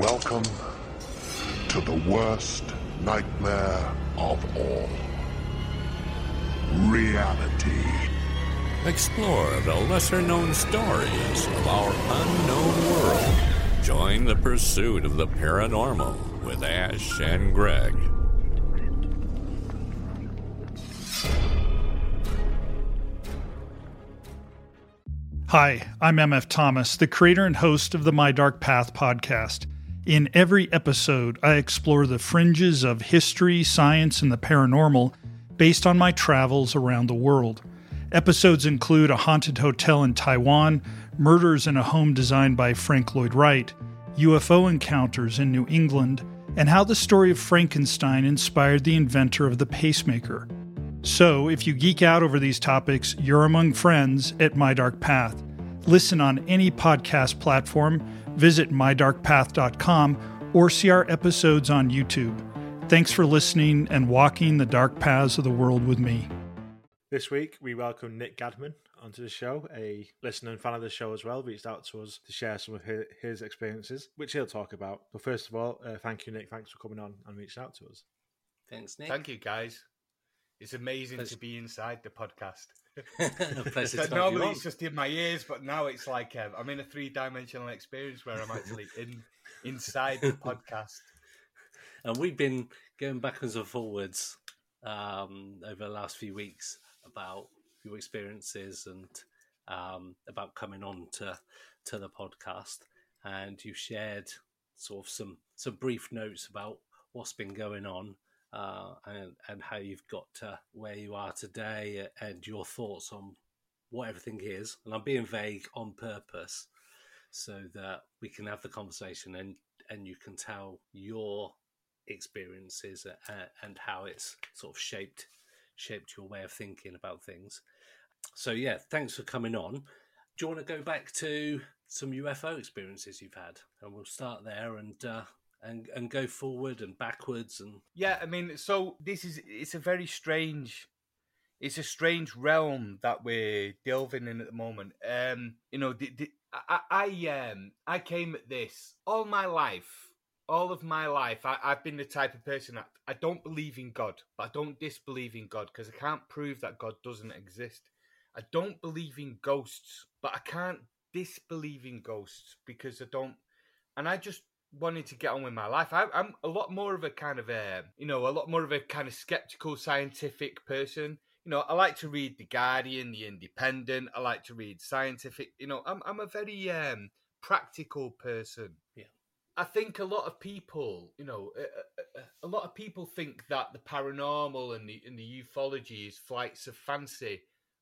Welcome to the worst nightmare of all. Reality. Explore the lesser-known stories of our unknown world. Join the pursuit of the paranormal with Ash and Greg. Hi, I'm MF Thomas, the creator and host of the My Dark Path podcast. In every episode, I explore the fringes of history, science, and the paranormal based on my travels around the world. Episodes include a haunted hotel in Taiwan, murders in a home designed by Frank Lloyd Wright, UFO encounters in New England, and how the story of Frankenstein inspired the inventor of the pacemaker. So, if you geek out over these topics, you're among friends at My Dark Path. Listen on any podcast platform, visit mydarkpath.com, or see our episodes on YouTube. Thanks for listening and walking the dark paths of the world with me. This week, we welcome Nick Gadman onto the show. A listener and fan of the show as well reached out to us to share some of his experiences, which he'll talk about. But first of all, thank you, Nick. Thanks for coming on and reaching out to us. Thanks, Nick. Thank you, guys. It's amazing to be inside the podcast. Normally it's just in my ears, but now it's like I'm in a three-dimensional experience where I'm actually inside the podcast. And we've been going backwards and forwards over the last few weeks about your experiences and about coming on to the podcast. And you've shared sort of some brief notes about what's been going on. And how you've got to where you are today and your thoughts on what everything is. And I'm being vague on purpose so that we can have the conversation and you can tell your experiences and how it's sort of shaped your way of thinking about things. So, yeah, thanks for coming on. Do you want to go back to some UFO experiences you've had? And we'll start there and go forward and backwards and yeah, I mean, so it's a strange realm that we're delving in at the moment. I came at this all of my life. I've been the type of person that I don't believe in God, but I don't disbelieve in God because I can't prove that God doesn't exist. I don't believe in ghosts, but I can't disbelieve in ghosts because I don't, and I just wanted to get on with my life. I'm a lot more of a kind of skeptical scientific person. I like to read The Guardian, The Independent. I like to read scientific. I'm a very practical person. Yeah. I think a lot of people, think that the paranormal and the ufology is flights of fancy.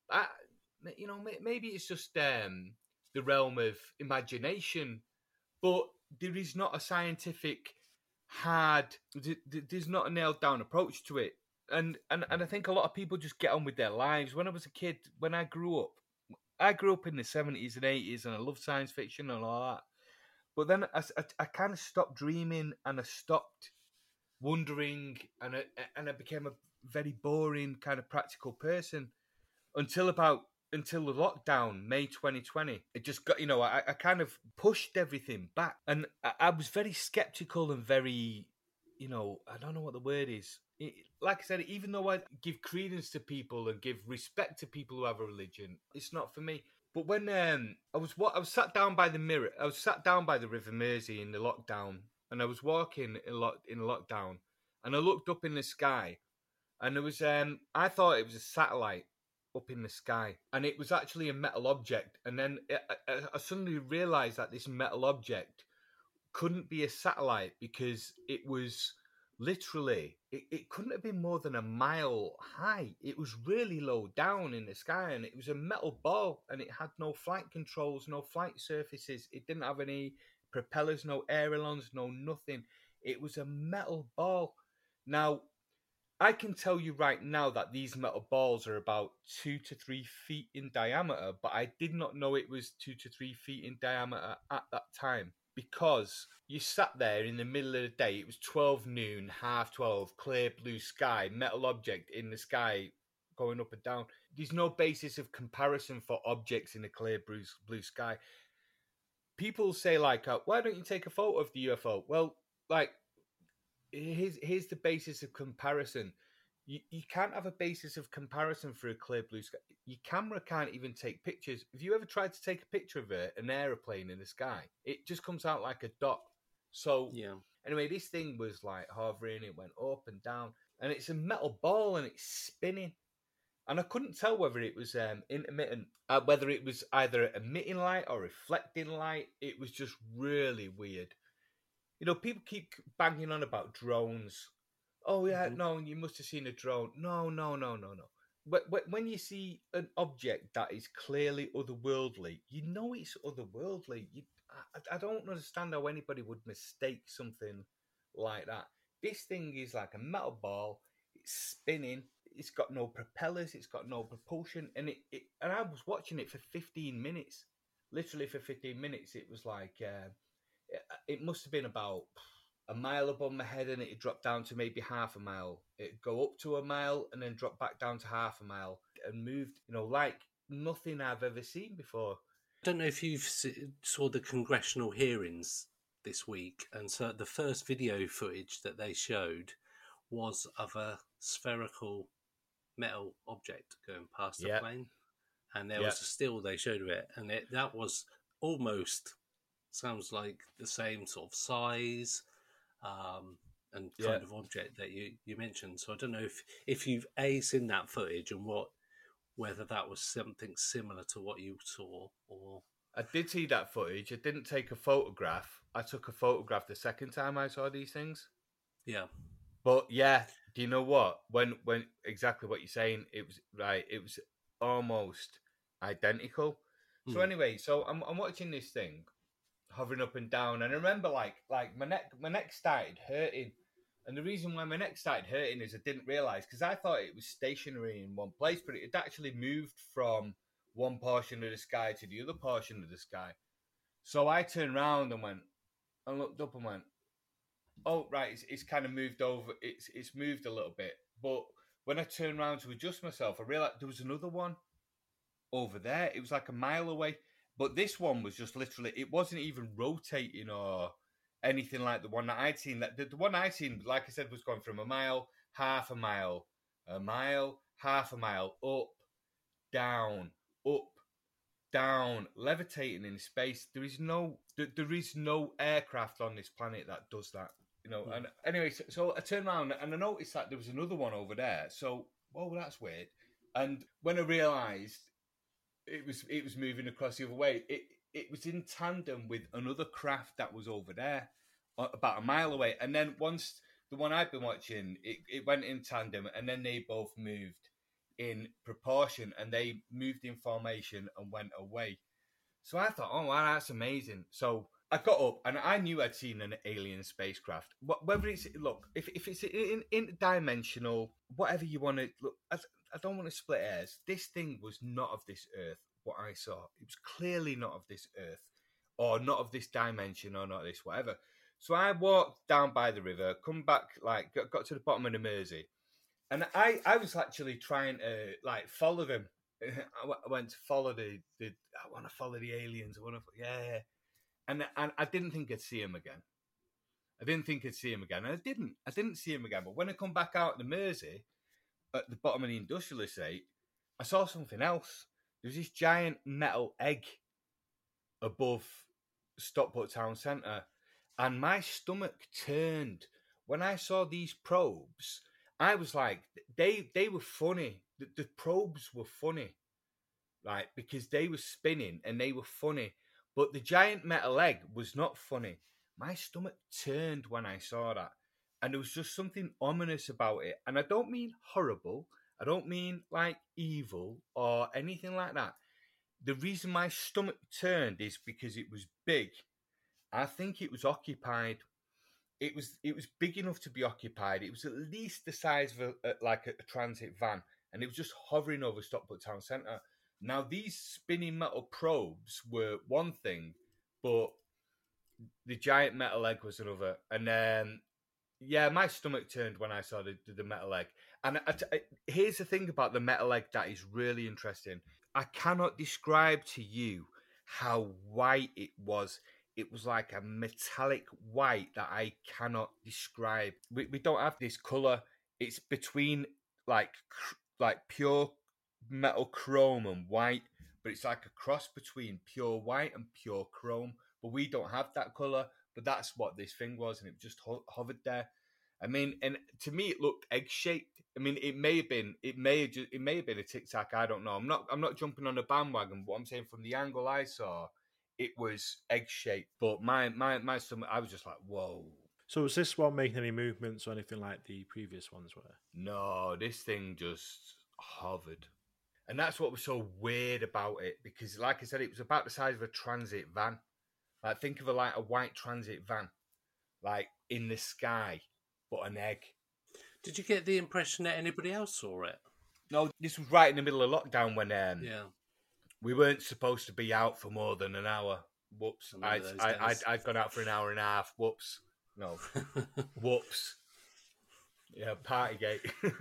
Maybe it's just the realm of imagination, but there is not a scientific there's not a nailed down approach to it. And I think a lot of people just get on with their lives. When I was a kid, when I grew up in the 70s and 80s and I loved science fiction and all that. But then I kind of stopped dreaming and I stopped wondering and I became a very boring kind of practical person until the lockdown, May 2020. It just got, I kind of pushed everything back. And I was very skeptical and very, I don't know what the word is. Like I said, even though I give credence to people and give respect to people who have a religion, it's not for me. But when I was sat down by the mirror, I was sat down by the River Mersey in the lockdown, and I was walking in lockdown, and I looked up in the sky, and there was, I thought it was a satellite up in the sky, and it was actually a metal object. And then I suddenly realized that this metal object couldn't be a satellite because it was literally, it couldn't have been more than a mile high. It was really low down in the sky, and it was a metal ball, and it had no flight controls, no flight surfaces. It didn't have any propellers, no ailerons, no nothing. It was a metal ball. Now, I can tell you right now that these metal balls are about 2 to 3 feet in diameter, but I did not know it was 2 to 3 feet in diameter at that time because you sat there in the middle of the day. It was 12 noon, 12:30, clear blue sky, metal object in the sky going up and down. There's no basis of comparison for objects in a clear blue sky. people say like, why don't you take a photo of the UFO? Well, like, here's the basis of comparison. You can't have a basis of comparison for a clear blue sky. Your camera can't even take pictures. If you ever tried to take a picture of an aeroplane in the sky, it just comes out like a dot. So anyway, this thing was like hovering. It went up and down, and it's a metal ball and it's spinning. And I couldn't tell whether it was intermittent, whether it was either emitting light or reflecting light. It was just really weird. You know, people keep banging on about drones. Oh, yeah, no, you must have seen a drone. No. When you see an object that is clearly otherworldly, you know it's otherworldly. I don't understand how anybody would mistake something like that. This thing is like a metal ball. It's spinning. It's got no propellers. It's got no propulsion. And and I was watching it for 15 minutes. Literally for 15 minutes. It was like, it must have been about a mile above my head, and it'd drop down to maybe half a mile. It'd go up to a mile and then drop back down to half a mile and moved, you know, like nothing I've ever seen before. I don't know if you've saw the congressional hearings this week, and so the first video footage that they showed was of a spherical metal object going past the plane, and there was a still they showed of it, and that was almost sounds like the same sort of size and kind of object that you mentioned. So I don't know if you've seen that footage and whether that was something similar to what you saw. Or I did see that footage. I didn't take a photograph. I took a photograph the second time I saw these things. Yeah. But yeah, do you know what? When exactly what you're saying, it was right. It was almost identical. So anyway, so I'm watching this thing hovering up and down, and I remember like my neck started hurting, and the reason why my neck started hurting is I didn't realize, because I thought it was stationary in one place, but it had actually moved from one portion of the sky to the other portion of the sky. So I turned around and looked up and went, oh right, it's kind of moved over. It's moved a little bit, but when I turned around to adjust myself, I realized there was another one over there. It was like a mile away. But this one was just literally, it wasn't even rotating or anything like the one that I'd seen. The one I'd seen, like I said, was going from a mile, half a mile, half a mile, up, down, levitating in space. There is no aircraft on this planet that does that, you know. And anyway, so I turned around and I noticed that there was another one over there. So, oh, that's weird. And when I realised it was moving across the other way, it was in tandem with another craft that was over there, about a mile away. And then once the one I've been watching, it went in tandem, and then they both moved in proportion, and they moved in formation and went away. So I thought, oh wow, that's amazing. So I got up and I knew I'd seen an alien spacecraft. Whether it's, look, if it's interdimensional, whatever you want to look, I don't want to split hairs. This thing was not of this earth, what I saw. It was clearly not of this earth, or not of this dimension, or not this, whatever. So I walked down by the river, come back, like, got to the bottom of the Mersey, and I was actually trying to, like, follow them. I went to follow I want to follow the aliens. And I didn't think I'd see him again. And I didn't see him again. But when I come back out the Mersey, at the bottom of the industrial estate, I saw something else. There was this giant metal egg above Stockport Town Centre, and my stomach turned when I saw these probes. I was like, they were funny. The probes were funny, right? Because they were spinning and they were funny. But the giant metal egg was not funny. My stomach turned when I saw that. And there was just something ominous about it. And I don't mean horrible. I don't mean like evil or anything like that. The reason my stomach turned is because it was big. I think it was occupied. It was big enough to be occupied. It was at least the size of a transit van. And it was just hovering over Stockport Town Centre. Now, these spinning metal probes were one thing, but the giant metal egg was another. And my stomach turned when I saw the metal egg. And here's the thing about the metal egg that is really interesting. I cannot describe to you how white it was. it was like a metallic white that I cannot describe. We don't have this colour. It's between like pure metal chrome and white, but it's like a cross between pure white and pure chrome. But we don't have that colour. But that's what this thing was, and it just hovered there. I mean, and to me, it looked egg-shaped. I mean, it may have been a Tic Tac. I don't know. I'm not jumping on a bandwagon. But I'm saying from the angle I saw, it was egg-shaped. But my stomach, I was just like, whoa. So was this one making any movements or anything like the previous ones were? No, this thing just hovered. And that's what was so weird about it, because like I said, it was about the size of a transit van. Like, think of a white transit van, like in the sky, but an egg. Did you get the impression that anybody else saw it? No, this was right in the middle of lockdown when we weren't supposed to be out for more than an hour. Whoops. I'd gone out for an hour and a half. Whoops. No. Whoops. Yeah, Partygate.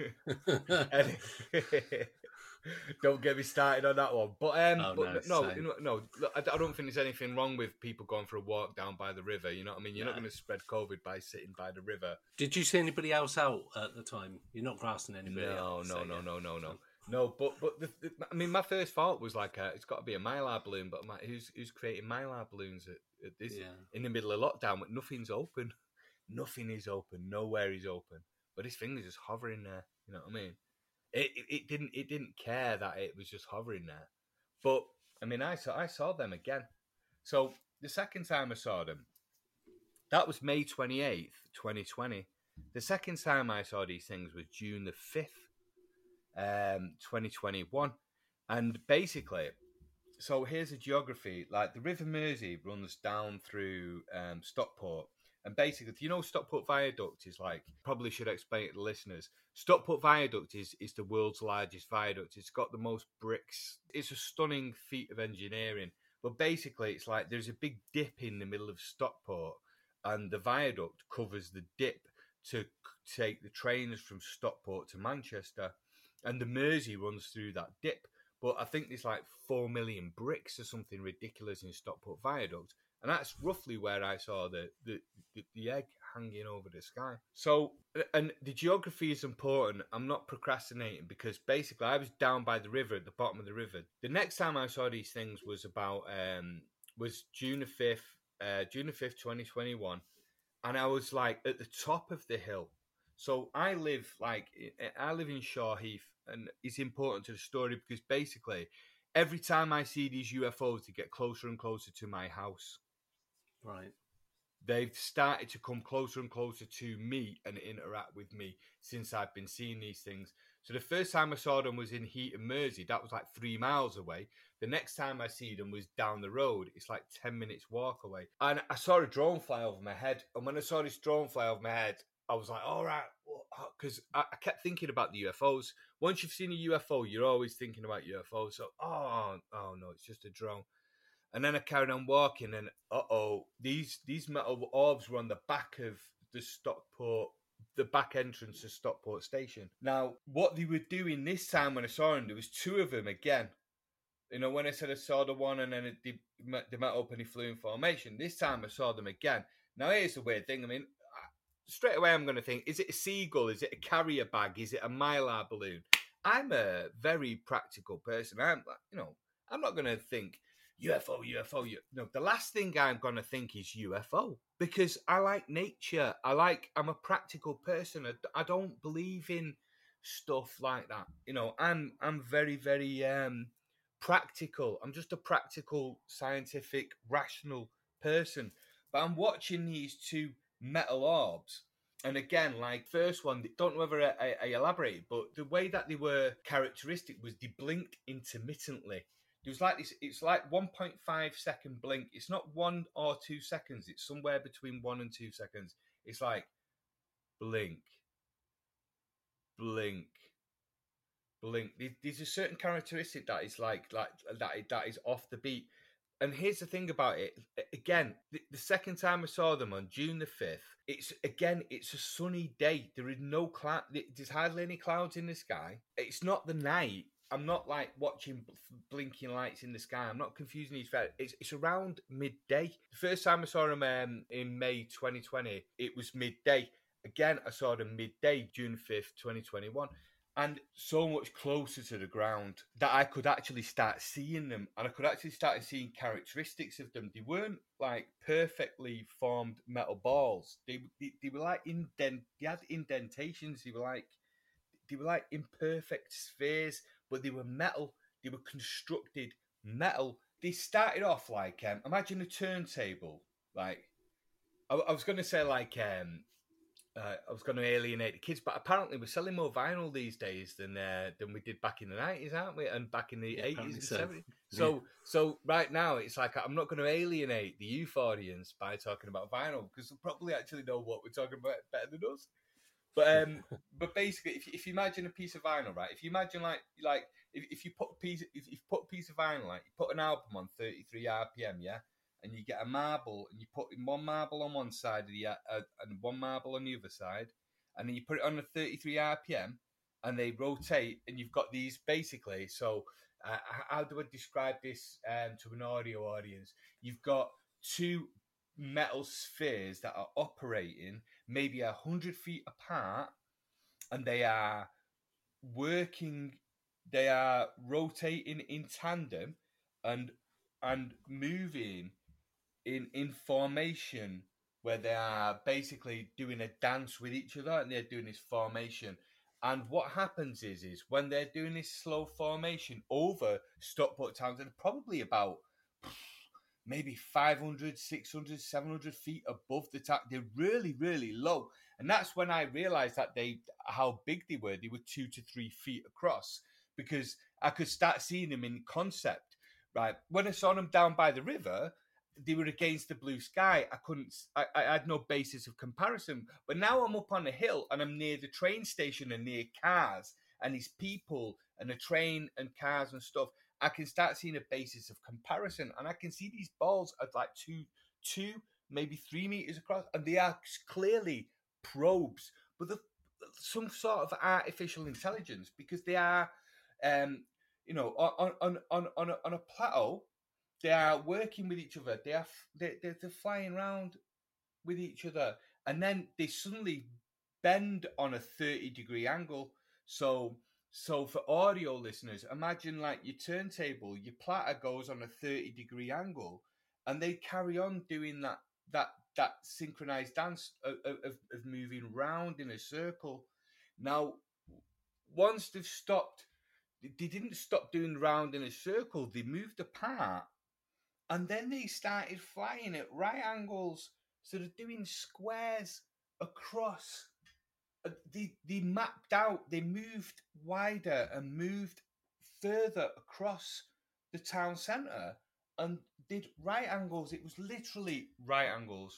Don't get me started on that one. But no, I don't think there's anything wrong with people going for a walk down by the river. You know what I mean? You're not going to spread COVID by sitting by the river. Did you see anybody else out at the time? You're not grassing anybody else. No, but I mean, my first thought was like, it's got to be a Mylar balloon. But who's creating Mylar balloons at this in the middle of lockdown? When nothing's open, nothing is open, nowhere is open. But his fingers just hovering there. You know what I mean? It didn't care that it was just hovering there. But I mean, I saw them again. So the second time I saw them, that was May 28th, 2020. The second time I saw these things was June the 5th, 2021. And basically, so here's a geography. Like, the River Mersey runs down through Stockport. And basically, you know, Stockport Viaduct is like, probably should explain it to the listeners. Stockport Viaduct is the world's largest viaduct. It's got the most bricks. It's a stunning feat of engineering. But basically, it's like there's a big dip in the middle of Stockport, and the viaduct covers the dip to take the trains from Stockport to Manchester. And the Mersey runs through that dip. But I think there's like 4 million bricks or something ridiculous in Stockport Viaduct. And that's roughly where I saw the egg hanging over the sky. So, and the geography is important. I'm not procrastinating, because basically I was down by the river, at the bottom of the river. The next time I saw these things was about was June the 5th, 2021, and I was like at the top of the hill. So I live in Shaw Heath, and it's important to the story because basically every time I see these UFOs, they get closer and closer to my house. Right. They've started to come closer and closer to me and interact with me since I've been seeing these things. So the first time I saw them was in Heaton, Mersey. That was like 3 miles away. The next time I see them was down the road. It's like 10 minutes walk away. And I saw a drone fly over my head. And when I saw this drone fly over my head, I was like, all right. Because I kept thinking about the UFOs. Once you've seen a UFO, you're always thinking about UFOs. So, oh no, it's just a drone. And then I carried on walking, and these metal orbs were on the back of the back entrance to Stockport Station. Now, what they were doing this time when I saw them, there was 2 of them again. You know, when I said I saw the one and then they met up and he flew in formation. This time I saw them again. Now, here's the weird thing. I mean, straight away I'm going to think, is it a seagull? Is it a carrier bag? Is it a Mylar balloon? I'm a very practical person. I'm not going to think UFO. No, the last thing I'm going to think is UFO, because I like nature. I'm a practical person. I don't believe in stuff like that. You know, I'm very, very practical. I'm just a practical, scientific, rational person. But I'm watching these 2 metal orbs. And again, like first one, don't know whether I elaborate, but the way that they were characteristic was they blinked intermittently. It was like this. It's like 1.5 second blink. It's not 1 or 2 seconds. It's somewhere between 1 and 2 seconds. It's like blink, blink, blink. There's a certain characteristic that is like that is off the beat. And here's the thing about it. Again, the second time I saw them on June the 5th, it's a sunny day. There is no cloud. There's hardly any clouds in the sky. It's not the night. I'm not like watching blinking lights in the sky. I'm not confusing these. It's around midday. The first time I saw them in May 2020, it was midday. Again, I saw them midday, June 5th, 2021. And so much closer to the ground that I could actually start seeing them, and I could actually start seeing characteristics of them. They weren't like perfectly formed metal balls. They were like they had indentations. They were like imperfect spheres, but they were metal. They were constructed metal. They started off like imagine a turntable. Like I was going to say like. I was going to alienate the kids, but apparently we're selling more vinyl these days than we did back in the 90s, aren't we? And back in the 80s and 70s. So right now it's like I'm not going to alienate the youth audience by talking about vinyl because they'll probably actually know what we're talking about better than us. But basically, if you imagine a piece of vinyl, right? If you imagine like if you put a piece of vinyl, like you put an album on 33 RPM, yeah. And you get a marble, and you put one marble on one side of the and one marble on the other side, and then you put it on a 33 RPM, and they rotate, and you've got these basically. So, how do I describe this to an audio audience? You've got two metal spheres that are operating maybe 100 feet apart, and they are working. They are rotating in tandem, and moving in formation where they are basically doing a dance with each other, and they're doing this formation. And what happens is when they're doing this slow formation over Stockport Town, they're probably about maybe 500, 600, 700 feet above the top. They're really, really low. And that's when I realized that how big they were. They were 2 to 3 feet across, because I could start seeing them in concept, right? When I saw them down by the river, they were against the blue sky. I had no basis of comparison. But now I'm up on a hill and I'm near the train station and near cars and these people and the train and cars and stuff. I can start seeing a basis of comparison, and I can see these balls at like two, maybe 3 meters across, and they are clearly probes, but some sort of artificial intelligence, because they are, on a plateau. They are working with each other. They're flying around with each other, and then they suddenly bend on a 30-degree angle. So for audio listeners, imagine like your turntable, your platter goes on a 30-degree angle, and they carry on doing that synchronized dance of moving round in a circle. Now, once they've stopped, they didn't stop doing round in a circle. They moved apart. And then they started flying at right angles. So they're doing squares across. They mapped out, they moved wider and moved further across the town centre and did right angles. It was literally right angles.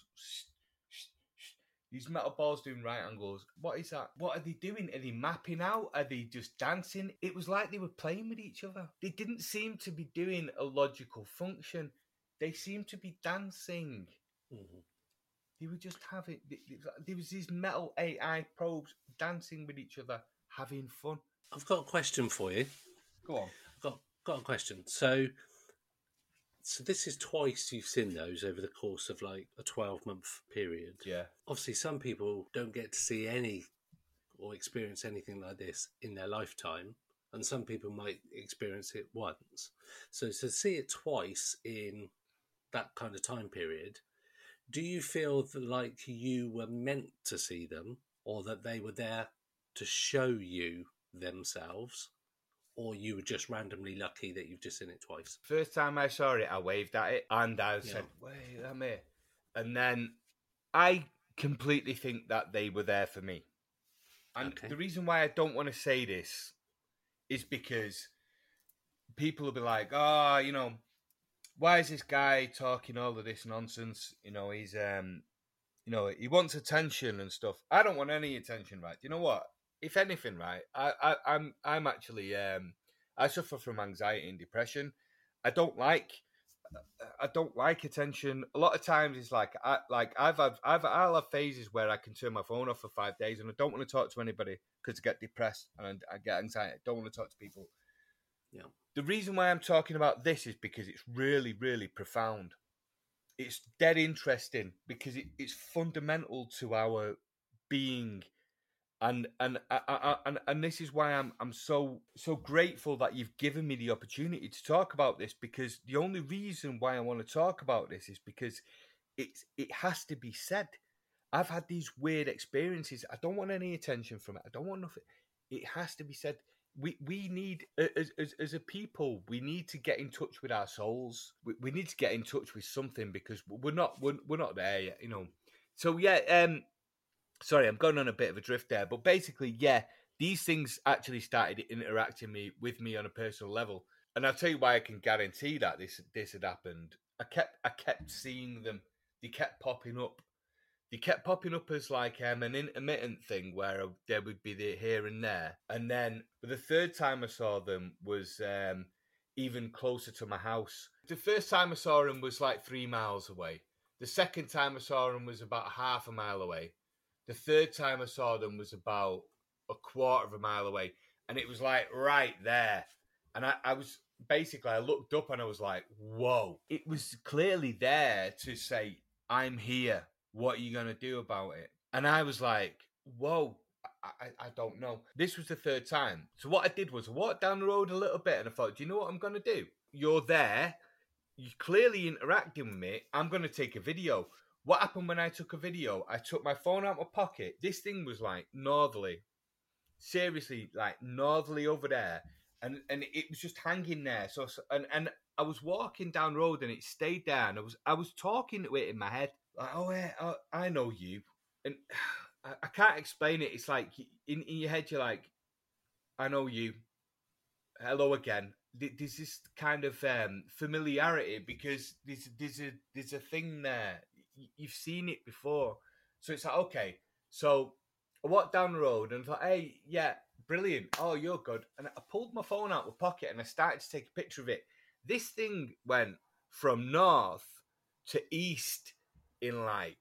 These metal balls doing right angles. What is that? What are they doing? Are they mapping out? Are they just dancing? It was like they were playing with each other. They didn't seem to be doing a logical function. They seemed to be dancing. Mm-hmm. They were just having... There was these metal AI probes dancing with each other, having fun. I've got a question for you. Go on. I've got a question. So this is twice you've seen those over the course of like a 12-month period. Yeah. Obviously, some people don't get to see any or experience anything like this in their lifetime, and some people might experience it once. So to see it twice in that kind of time period, do you feel like you were meant to see them, or that they were there to show you themselves? Or you were just randomly lucky that you've just seen it twice? First time I saw it, I waved at it and I said, wait, I'm here. And then I completely think that they were there for me. And the reason why I don't want to say this is because people will be like, why is this guy talking all of this nonsense? He's, he wants attention and stuff. I don't want any attention, right? You know what? If anything, right, I'm actually I suffer from anxiety and depression. I don't like attention. A lot of times it's like I'll have phases where I can turn my phone off for 5 days and I don't want to talk to anybody because I get depressed and I get anxiety. I don't want to talk to people. Yeah. The reason why I'm talking about this is because it's really, really profound. It's dead interesting because it's fundamental to our being, and this is why I'm so grateful that you've given me the opportunity to talk about this, because the only reason why I want to talk about this is because it has to be said. I've had these weird experiences. I don't want any attention from it. I don't want nothing. It has to be said. We need, as a people, we need to get in touch with our souls. We need to get in touch with something, because we're not there yet, you know. So yeah, sorry, I'm going on a bit of a drift there, but basically, yeah, these things actually started interacting with me on a personal level, and I'll tell you why I can guarantee that this had happened. I kept seeing them. They kept popping up. They kept popping up as like an intermittent thing where there would be the here and there. And then the third time I saw them was even closer to my house. The first time I saw them was like 3 miles away. The second time I saw them was about half a mile away. The third time I saw them was about a quarter of a mile away. And it was like right there. And I was basically, I looked up and I was like, whoa. It was clearly there to say, I'm here. What are you going to do about it? And I was like, whoa, I don't know. This was the third time. So what I did was I walked down the road a little bit and I thought, do you know what I'm going to do? You're there. You're clearly interacting with me. I'm going to take a video. What happened when I took a video? I took my phone out of my pocket. This thing was like northerly. Seriously, like northerly over there. And it was just hanging there. So and I was walking down the road and it stayed there. And I was talking to it in my head. Like, oh, yeah, I know you. And I can't explain it. It's like in your head, you're like, I know you. Hello again. There's this kind of familiarity because there's a thing there. You've seen it before. So it's like, okay. So I walked down the road and I thought, hey, yeah, brilliant. Oh, you're good. And I pulled my phone out of my pocket and I started to take a picture of it. This thing went from north to east in like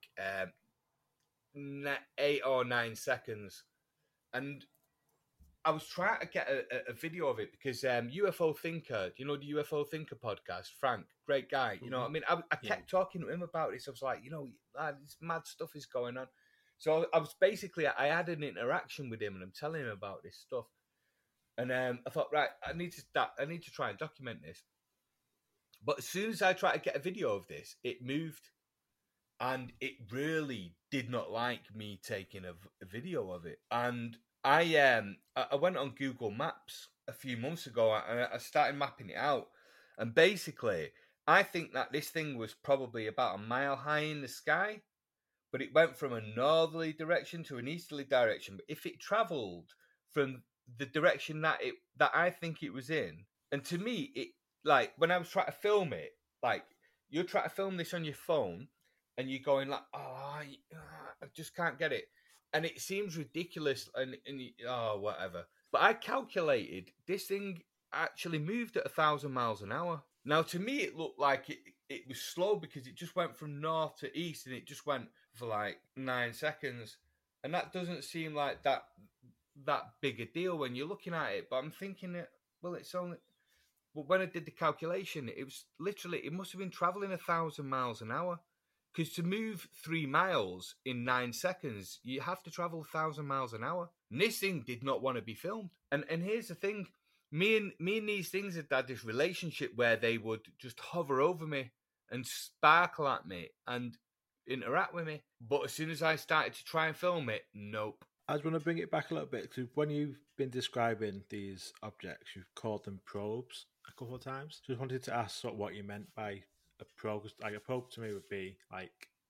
8 or 9 seconds, and I was trying to get a video of it because UFO Thinker, do you know the UFO Thinker podcast? Frank, great guy. You know what I mean? I kept talking to him about this. I was like, you know, this mad stuff is going on. So I was basically, I had an interaction with him and I'm telling him about this stuff. And I thought, right, I need to try and document this. But as soon as I tried to get a video of this, it moved. And it really did not like me taking a video of it. And I went on Google Maps a few months ago and I started mapping it out. And basically, I think that this thing was probably about a mile high in the sky, but it went from a northerly direction to an easterly direction. But if it travelled from the direction that I think it was in, and to me, it, like when I was trying to film it, like you're trying to film this on your phone, and you're going like, oh, I just can't get it. And it seems ridiculous and whatever. But I calculated this thing actually moved at 1,000 miles an hour. Now, to me, it looked like it was slow because it just went from north to east and it just went for like 9 seconds. And that doesn't seem like that big a deal when you're looking at it. But I'm thinking, well, it's only... Well, when I did the calculation, it was literally, it must have been traveling 1,000 miles an hour. Because to move 3 miles in 9 seconds, you have to travel 1,000 miles an hour. And this thing did not want to be filmed. And here's the thing. Me and these things had this relationship where they would just hover over me and sparkle at me and interact with me. But as soon as I started to try and film it, nope. I just want to bring it back a little bit to when you've been describing these objects, you've called them probes a couple of times. Just wanted to ask sort of what you meant by a probe. Like a probe to me would be like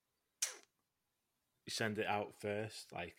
you send it out first, like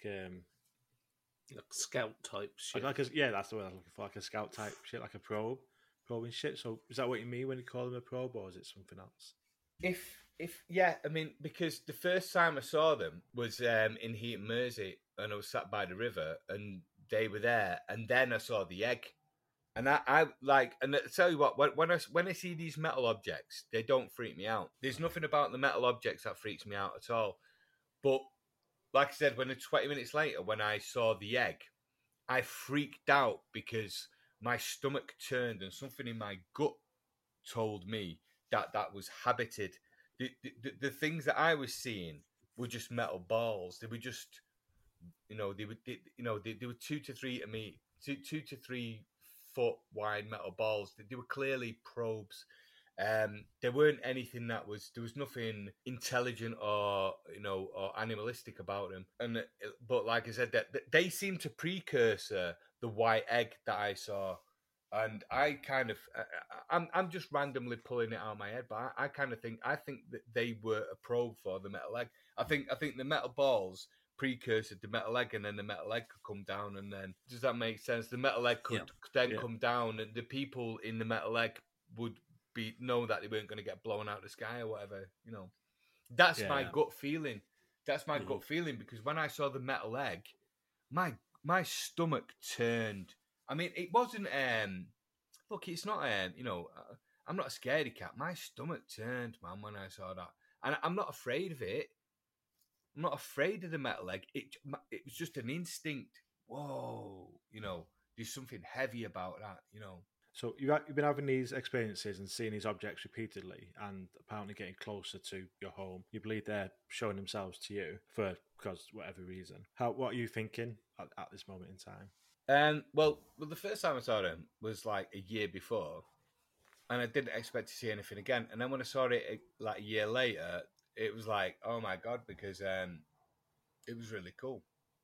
scout type shit. Yeah, that's the word I'm looking for. Like a scout type shit, like a probing shit. So is that what you mean when you call them a probe, or is it something else? If yeah, I mean, because the first time I saw them was in Heaton, Mersey, and I was sat by the river, and they were there, and then I saw the egg. And I like, and I tell you what, when I see these metal objects, they don't freak me out. There's nothing about the metal objects that freaks me out at all. But like I said, when 20 minutes later, when I saw the egg, I freaked out because my stomach turned and something in my gut told me that was habited. The things that I was seeing were just metal balls. They were just, they were 2 to 3 to me, 2 to 3 foot wide metal balls. They were clearly probes. There weren't anything there was nothing intelligent or animalistic about them. But like I said, that they seemed to precursor the white egg that I saw. And I kind of, I'm just randomly pulling it out of my head, but I think that they were a probe for the metal egg. I think the metal balls precursor the metal egg, and then the metal egg could come down, and then does that make sense? The metal egg could then come down, and the people in the metal egg would know that they weren't going to get blown out of the sky or whatever. That's my gut feeling. That's my gut feeling, because when I saw the metal egg, my stomach turned. I mean, it wasn't. Look, it's not. I'm not a scaredy cat. My stomach turned, man, when I saw that, and I'm not afraid of it. I'm not afraid of the metal egg. It was just an instinct. Whoa, there's something heavy about that. So you've been having these experiences and seeing these objects repeatedly, and apparently getting closer to your home. You believe they're showing themselves to you because whatever reason. What are you thinking at this moment in time? Well, the first time I saw them was like a year before, and I didn't expect to see anything again. And then when I saw it like a year later, it was like, oh my God, because it was really cool.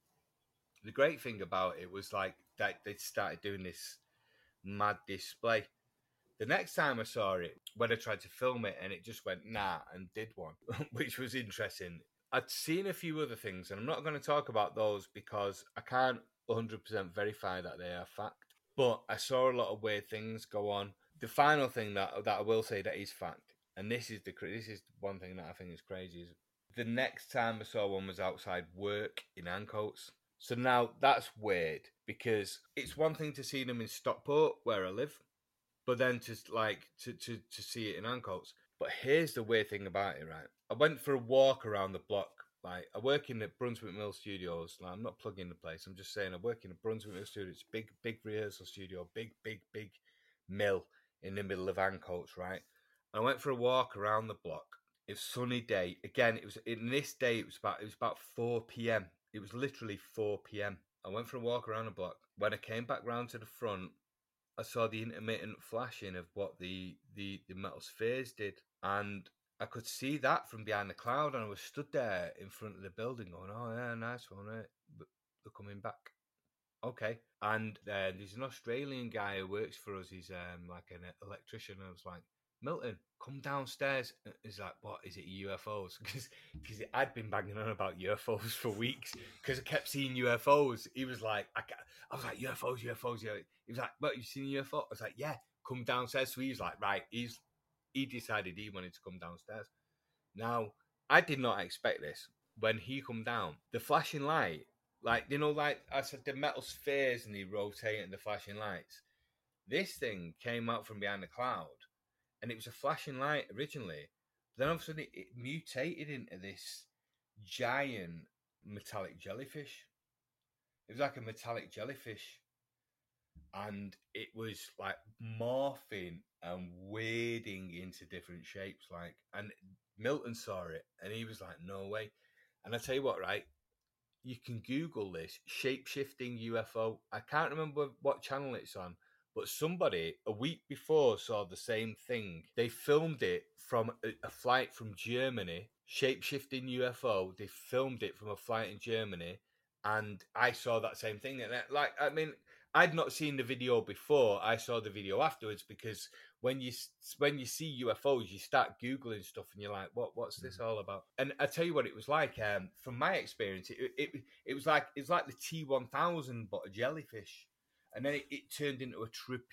The great thing about it was like that they started doing this mad display. The next time I saw it, when I tried to film it, and it just went nah and did one, which was interesting. I'd seen a few other things, and I'm not going to talk about those because I can't 100% verify that they are fact. But I saw a lot of weird things go on. The final thing that I will say that is fact, and this is one thing that I think is crazy, is the next time I saw one was outside work in Ancoats. So now that's weird, because it's one thing to see them in Stockport where I live, but then to see it in Ancoats. But here's the weird thing about it, right? I went for a walk around the block. Like, I work in the Brunswick Mill Studios. Like, I'm not plugging the place. I'm just saying I work in the Brunswick Mill Studios. It's big rehearsal studio, big mill in the middle of Ancoats, right? And I went for a walk around the block. It was a sunny day. Again, it was 4 p.m. It was literally 4 p.m. I went for a walk around the block. When I came back round to the front, I saw the intermittent flashing of what the metal spheres did. And I could see that from behind the cloud, and I was stood there in front of the building going, oh, yeah, nice one, right? But they're coming back. Okay. And there's an Australian guy who works for us. He's like an electrician. I was like, Milton, come downstairs. He's like, what, is it UFOs? Because I'd been banging on about UFOs for weeks because I kept seeing UFOs. He was like, I was like, UFOs. Yeah. He was like, what, you seen a UFO? I was like, yeah, come downstairs. So he was like, right, he decided he wanted to come downstairs. Now, I did not expect this. When he come down, the flashing light, like I said, the metal spheres and they rotate and the flashing lights. This thing came out from behind the cloud, and it was a flashing light originally. Then all of a sudden it mutated into this giant metallic jellyfish. It was like a metallic jellyfish. And it was like morphing and wading into different shapes. And Milton saw it and he was like, no way. And I tell you what, right? You can Google this, shape-shifting UFO. I can't remember what channel it's on, but somebody a week before saw the same thing. They filmed it from a flight from Germany, shape-shifting UFO. They filmed it from a flight in Germany, and I saw that same thing. And I'd not seen the video before. I saw the video afterwards, because when you see UFOs, you start Googling stuff and you're like, what's this all about? And I tell you what it was like. From my experience, it was like the T-1000 but a jellyfish, and then it turned into a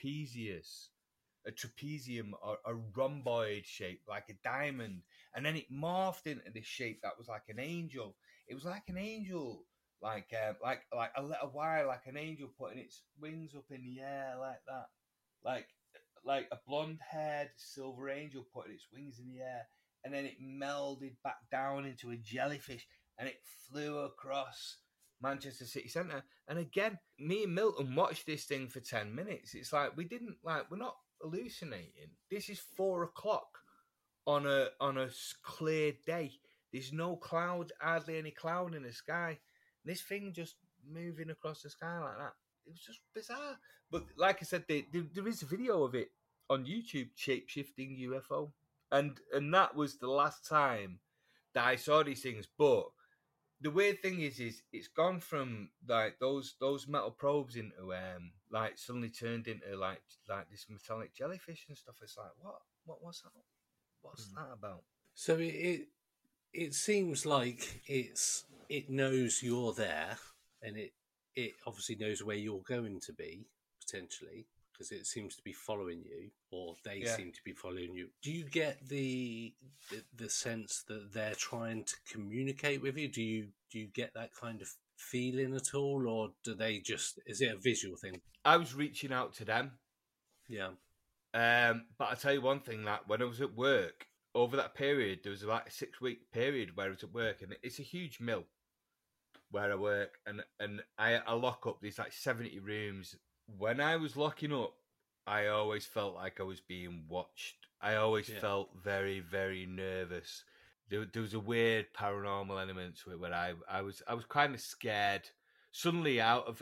trapezium or a rhomboid shape like a diamond, and then it morphed into this shape that was like an angel. It was like an angel. Like a little wire, like an angel putting its wings up in the air like that, like a blonde-haired silver angel putting its wings in the air, and then it melded back down into a jellyfish, and it flew across Manchester City Centre. And again, me and Milton watched this thing for 10 minutes. It's like we're not hallucinating. This is 4 o'clock on a clear day. There's no cloud, hardly any cloud in the sky. This thing just moving across the sky like that. It was just bizarre. But like I said, there is a video of it on YouTube, shape-shifting UFO. And that was the last time that I saw these things. But the weird thing is it's gone from like those metal probes into like suddenly turned into like this metallic jellyfish and stuff. It's like what's that? What's that about? So it seems like it knows you're there, and it obviously knows where you're going to be potentially, because it seems to be following you, or they seem to be following you. Do you get the sense that they're trying to communicate with you? Do you get that kind of feeling at all, or do they just, is it a visual thing? I was reaching out to them. Yeah. But I tell you one thing, that when I was at work, over that period, there was like a 6-week period where I was at work, and it's a huge mill where I work, and I lock up these like 70 rooms. When I was locking up, I always felt like I was being watched. I always felt very, very nervous. There was a weird paranormal element to it where I was kind of scared. Suddenly, out of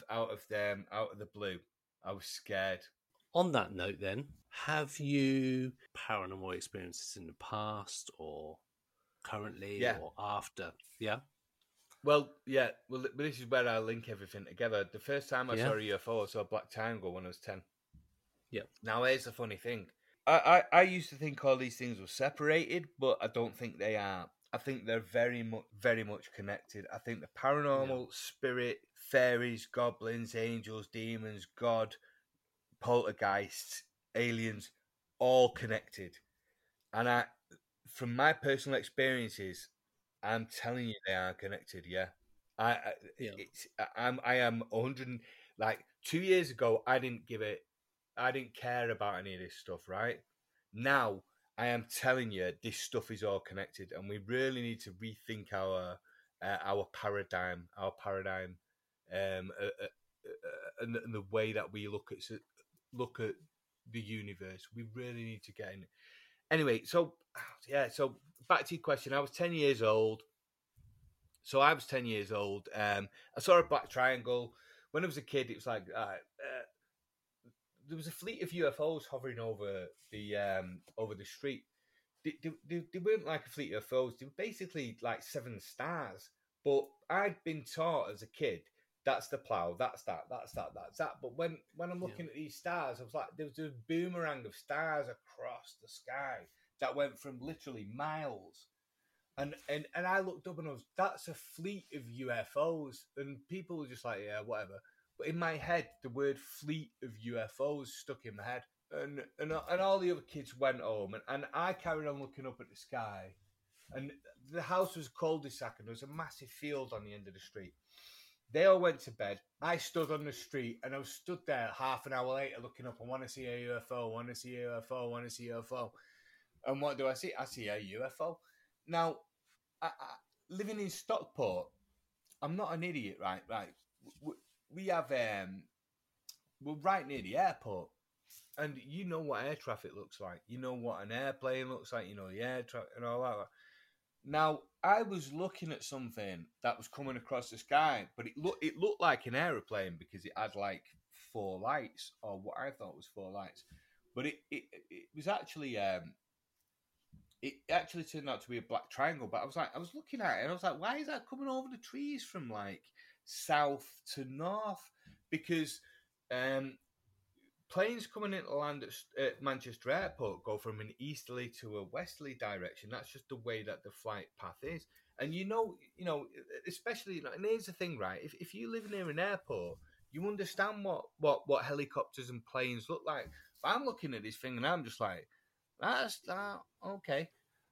the blue, I was scared. On that note, then, have you paranormal experiences in the past or currently or after? Yeah. Well, yeah. Well, this is where I link everything together. The first time I saw a UFO, I saw a black triangle when I was 10. Yeah. Now, here's the funny thing. I used to think all these things were separated, but I don't think they are. I think they're very much connected. I think the paranormal, spirit, fairies, goblins, angels, demons, God, poltergeists, aliens, all connected. And from my personal experiences, I'm telling you, they are connected. Yeah, I am 100. Like 2 years ago, I didn't care about any of this stuff. Right now, I am telling you, this stuff is all connected, and we really need to rethink our paradigm, and the way that we look at the universe. We really need to get in. Anyway, so back to your question. I was 10 years old. I saw a black triangle. When I was a kid, it was like there was a fleet of UFOs hovering over the street. They weren't like a fleet of UFOs. They were basically like 7 stars. But I'd been taught as a kid, that's the plough, that's that. But when I'm looking at these stars, I was like, there was a boomerang of stars across the sky that went from literally miles. And I looked up and that's a fleet of UFOs. And people were just like, yeah, whatever. But in my head, the word fleet of UFOs stuck in my head. And all the other kids went home. And I carried on looking up at the sky. And the house was a cul-de-sac, and there was a massive field on the end of the street. They all went to bed. I stood on the street, and I was stood there half an hour later looking up. I want to see a UFO, want to see a UFO, want to see a UFO. And what do I see? I see a UFO. Now, living in Stockport, I'm not an idiot, right? We have, we're right near the airport. And you know what air traffic looks like. You know what an airplane looks like. You know the air traffic and all that. Now, I was looking at something that was coming across the sky, but it looked like an aeroplane because it had like 4 lights, or what I thought was 4 lights. But it was actually it actually turned out to be a black triangle. But I was looking at it and I was like, why is that coming over the trees from like south to north? Because planes coming into land at Manchester Airport go from an easterly to a westerly direction. That's just the way that the flight path is. And you know, especially, and here's the thing, right? If you live near an airport, you understand what helicopters and planes look like. But I'm looking at this thing and I'm just like, that's okay.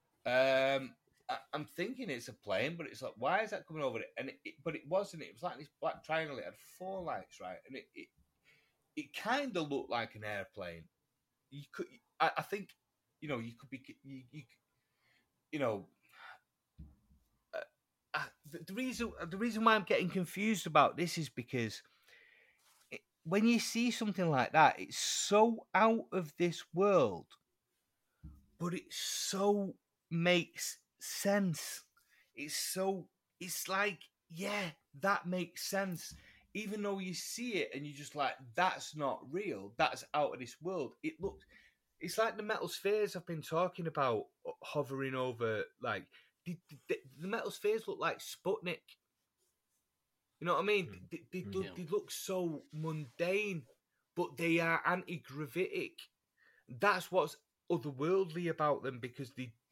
I'm thinking it's a plane, but it's like, why is that coming over it? But it wasn't. It was like this black triangle. It had 4 lights, right? And it kind of looked like an airplane. You could, I think, you know, you could be, you know, the reason why I'm getting confused about this is because when you see something like that, it's so out of this world, but it so makes sense. It's like, yeah, that makes sense. Even though you see it and you're just like, that's not real, that's out of this world. It's like the metal spheres I've been talking about hovering over, like, the metal spheres look like Sputnik. You know what I mean? They look so mundane, but they are anti-gravitic. That's what's otherworldly about them, because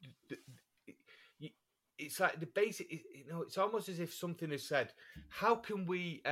it's like the basic. It's almost as if something has said, "How can we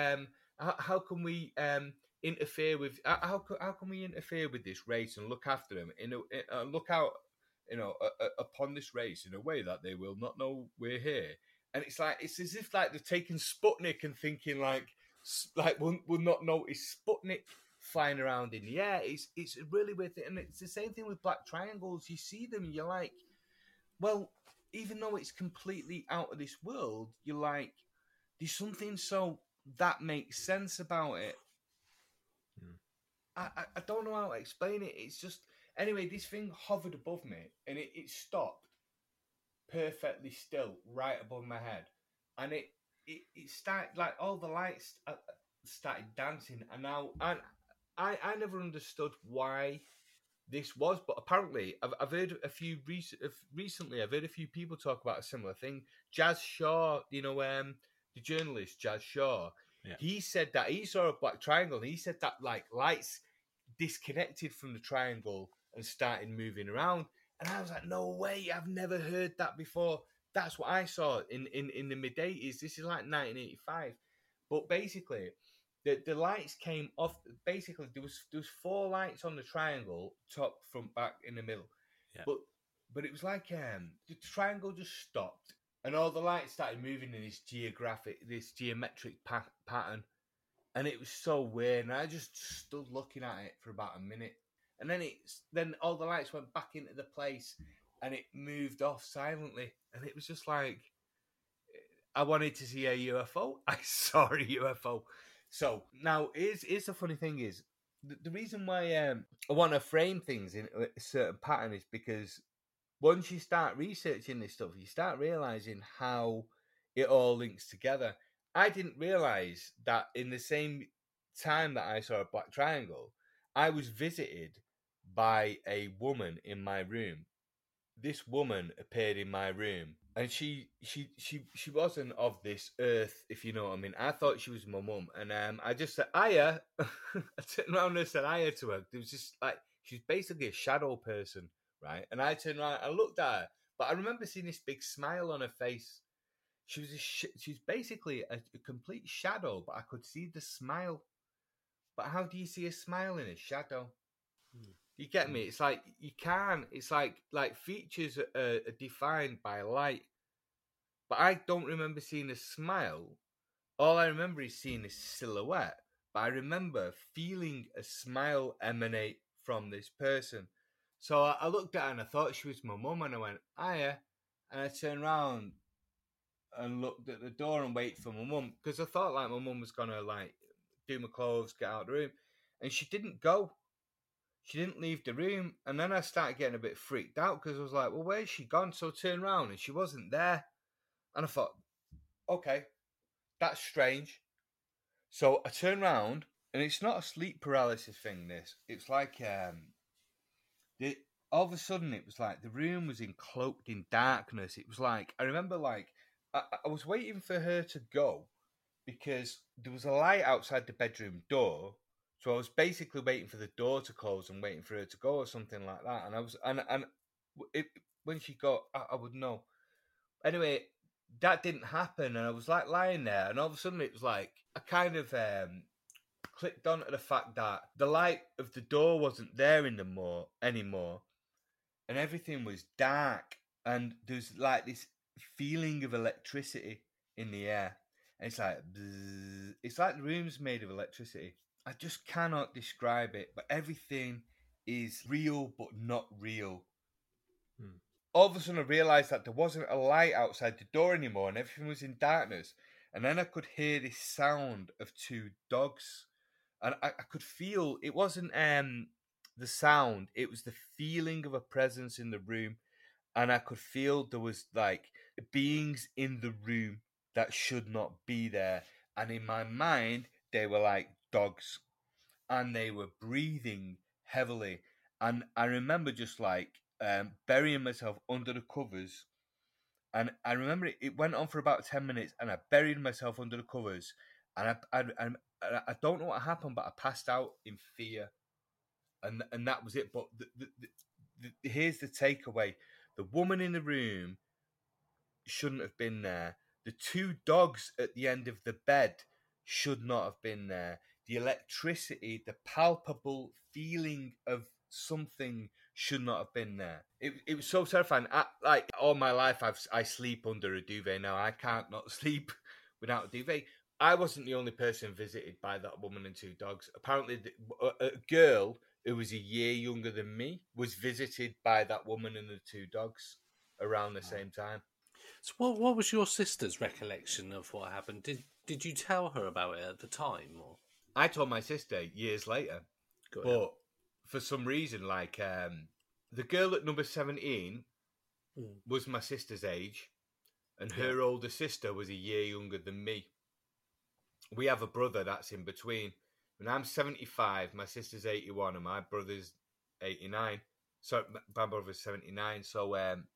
interfere with how can we interfere with this race and look after them look out upon this race in a way that they will not know we're here." And it's as if like they're taking Sputnik and thinking like we'll not notice Sputnik flying around in the air. It's a really weird thing, and it's the same thing with black triangles. You see them, and you're like, well, even though it's completely out of this world, you're like, there's something so that makes sense about it. I don't know how to explain it. It's just, anyway, this thing hovered above me, and it stopped perfectly still right above my head, and it started, like, all the lights started dancing, and now I never understood why this was, but apparently I've heard a few recently. I've heard a few people talk about a similar thing. Jazz Shaw, the journalist Jazz Shaw, he said that he saw a black triangle, and he said that like lights disconnected from the triangle and started moving around. And I was like, no way, I've never heard that before. That's what I saw in the mid-80s. This is like 1985. But basically, the lights came off. Basically, there was 4 lights on the triangle, top, front, back, in the middle. Yeah. But it was like the triangle just stopped, and all the lights started moving in this geometric pattern. And it was so weird. And I just stood looking at it for about a minute. And then all the lights went back into the place, and it moved off silently. And it was just like, I wanted to see a UFO. I saw a UFO. So now, here's the funny thing is, the reason why I want to frame things in a certain pattern is because once you start researching this stuff, you start realizing how it all links together. I didn't realize that in the same time that I saw a black triangle, I was visited by a woman in my room. This woman appeared in my room, and she wasn't of this earth, if you know what I mean. I thought she was my mum, and I just said hiya. I turned around and said hiya to her. It was just like, she's basically a shadow person, right? And I turned around, I looked at her, but I remember seeing this big smile on her face. She's basically a complete shadow, but I could see the smile. But how do you see a smile in a shadow? You get me? It's like you can. It's like features are defined by light. But I don't remember seeing a smile. All I remember is seeing a silhouette. But I remember feeling a smile emanate from this person. So I looked at her and I thought she was my mum, and I went, hiya. And I turned around and looked at the door and waited for my mum, because I thought like my mum was going to like do my clothes, get out of the room. And she didn't go. She didn't leave the room. And then I started getting a bit freaked out, because I was like, well, where's she gone? So I turned around and she wasn't there. And I thought, okay, that's strange. So I turned around, and it's not a sleep paralysis thing, this. It's like, all of a sudden, it was like the room was encloaked in darkness. It was like, I remember like, I was waiting for her to go, because there was a light outside the bedroom door. So I was basically waiting for the door to close and waiting for her to go, or something like that. And I was, when she got, I would know. Anyway, that didn't happen, and I was like lying there, and all of a sudden it was like I kind of clicked onto the fact that the light of the door wasn't there anymore, and everything was dark, and there's like this feeling of electricity in the air, and it's like bzzz. It's like the room's made of electricity. I just cannot describe it, but everything is real but not real. all of a sudden I realised that there wasn't a light outside the door anymore and everything was in darkness. And then I could hear this sound of two dogs. And I could feel, it wasn't the sound, it was the feeling of a presence in the room. And I could feel there was like beings in the room that should not be there. And in my mind, they were like dogs. And they were breathing heavily. And I remember just like burying myself under the covers. And I remember it went on for about 10 minutes and I buried myself under the covers. And I don't know what happened, but I passed out in fear. And that was it. But here's the takeaway. The woman in the room shouldn't have been there. The two dogs at the end of the bed should not have been there. The electricity, the palpable feeling of something should not have been there. It was so terrifying. Like all my life, I sleep under a duvet now. I can't not sleep without a duvet. I wasn't the only person visited by that woman and two dogs. Apparently, a girl who was a year younger than me was visited by that woman and the two dogs around the same time. So what was your sister's recollection of what happened? Did you tell her about it at the time? Or? I told my sister years later. But for some reason, like the girl at number 17 was my sister's age, and her older sister was a year younger than me. We have a brother that's in between. When I'm 75, my sister's 81, and my brother's 89. So my brother's 79. So